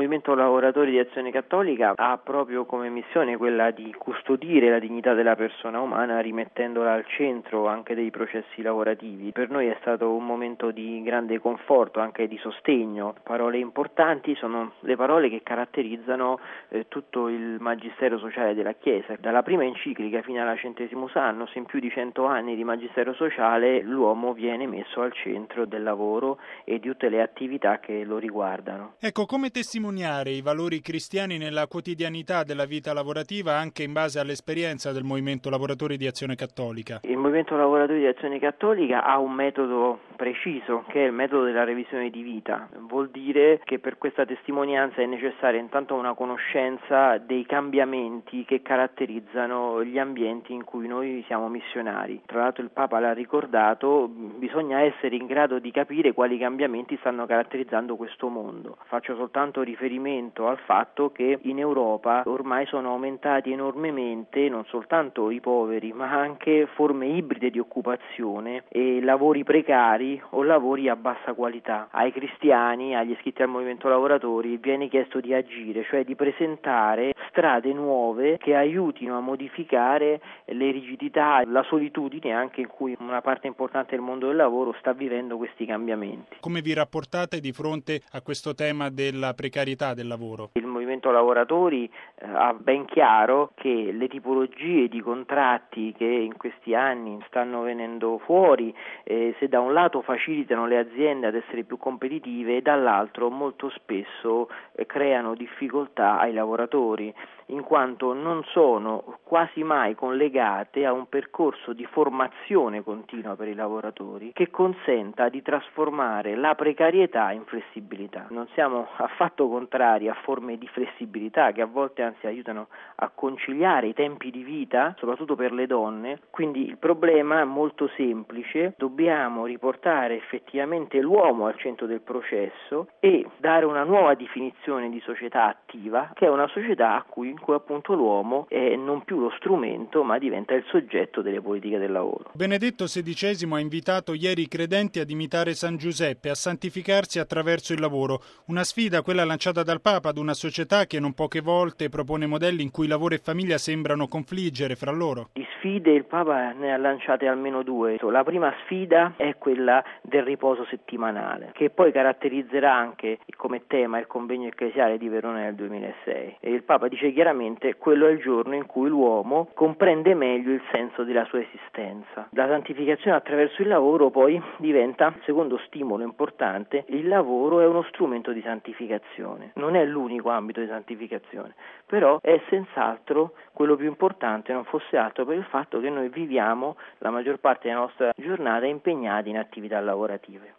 Movimento Lavoratori di Azione Cattolica ha proprio come missione quella di custodire la dignità della persona umana, rimettendola al centro anche dei processi lavorativi. Per noi è stato un momento di grande conforto, anche di sostegno. Parole importanti sono le parole che caratterizzano tutto il magistero sociale della Chiesa. Dalla prima enciclica fino alla Centesimus Annus, in più di 100 anni di magistero sociale, l'uomo viene messo al centro del lavoro e di tutte le attività che lo riguardano. Ecco, come testimoniare i valori cristiani nella quotidianità della vita lavorativa anche in base all'esperienza del Movimento Lavoratori di Azione Cattolica? Il Movimento Lavoratori di Azione Cattolica ha un metodo preciso, che è il metodo della revisione di vita. Vuol dire che per questa testimonianza è necessaria intanto una conoscenza dei cambiamenti che caratterizzano gli ambienti in cui noi siamo missionari. Tra l'altro il Papa l'ha ricordato, bisogna essere in grado di capire quali cambiamenti stanno caratterizzando questo mondo. Faccio soltanto riferimento al fatto che in Europa ormai sono aumentati enormemente non soltanto i poveri, ma anche forme ibride di occupazione e lavori precari o lavori a bassa qualità. Ai cristiani, agli iscritti al Movimento Lavoratori, viene chiesto di agire, cioè di presentare strade nuove che aiutino a modificare le rigidità, la solitudine anche in cui una parte importante del mondo del lavoro sta vivendo questi cambiamenti. Come vi rapportate di fronte a questo tema della precarietà del lavoro? Il Movimento Lavoratori ha ben chiaro che le tipologie di contratti che in questi anni stanno venendo fuori, se da un lato facilitano le aziende ad essere più competitive, dall'altro molto spesso creano difficoltà ai lavoratori, in quanto non sono quasi mai collegate a un percorso di formazione continua per i lavoratori che consenta di trasformare la precarietà in flessibilità. Non siamo affatto contrari a forme di flessibilità che a volte anzi aiutano a conciliare i tempi di vita, soprattutto per le donne. Quindi il problema è molto semplice: dobbiamo riportare effettivamente l'uomo al centro del processo e dare una nuova definizione di società attiva, che è una società in cui appunto l'uomo è non più lo strumento ma diventa il soggetto delle politiche del lavoro. Benedetto XVI ha invitato ieri i credenti ad imitare San Giuseppe, a santificarsi attraverso il lavoro, una sfida quella lanciata dal Papa ad una società che non poche volte propone modelli in cui lavoro e famiglia sembrano confliggere fra loro. Di sfide il Papa ne ha lanciate almeno due. La prima sfida è quella del riposo settimanale, che poi caratterizzerà anche come tema il convegno ecclesiale di Verona nel 2006. E il Papa dice chiaramente: quello è il giorno in cui l'uomo comprende meglio il senso della sua esistenza. La santificazione attraverso il lavoro poi diventa, secondo stimolo importante, il lavoro è uno strumento di santificazione. Non è l'unico ambito di santificazione, però è senz'altro quello più importante, non fosse altro per il fatto che noi viviamo la maggior parte della nostra giornata impegnati in attività lavorative.